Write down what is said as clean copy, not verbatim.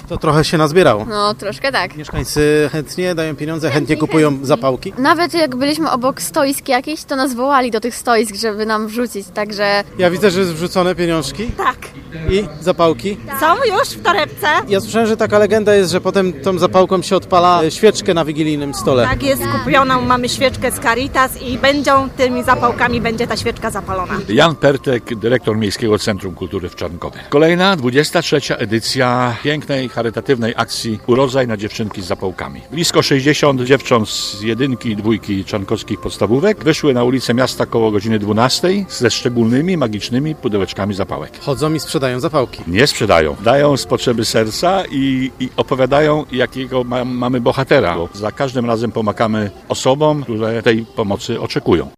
To trochę się nazbierało. No, troszkę tak. Mieszkańcy chętnie dają pieniądze, chętnie kupują zapałki. Nawet jak byliśmy obok stoisk jakichś, to nas wołali do tych stoisk, żeby nam wrzucić, także... Ja widzę, że jest wrzucone pieniążki. Tak. I zapałki. Są już w torebce. Ja słyszałem, że taka legenda jest, że potem tą zapałką się odpala świeczkę na wigilijnym stole. Tak jest, kupioną mamy świeczkę z Caritas i tymi zapałkami będzie ta świeczka zapalona. Jan Pertek, dyrektor Miejskiego Centrum Kultury w Czarnkowie. Kolejna, 23. edycja pięknej, charytatywnej akcji Urodzaj na dziewczynki z zapałkami. Blisko 60 dziewcząt z 1 i 2 czarnkowskich podstawówek wyszły na ulicę miasta koło godziny 12 ze szczególnymi, magicznymi pudełeczkami zapałek. Chodzą i sprzedają zapałki. Nie sprzedają. Dają z potrzeby serca i opowiadają, jakiego mamy bohatera. Bo za każdym razem pomagamy osobom, które tej pomocy oczekują.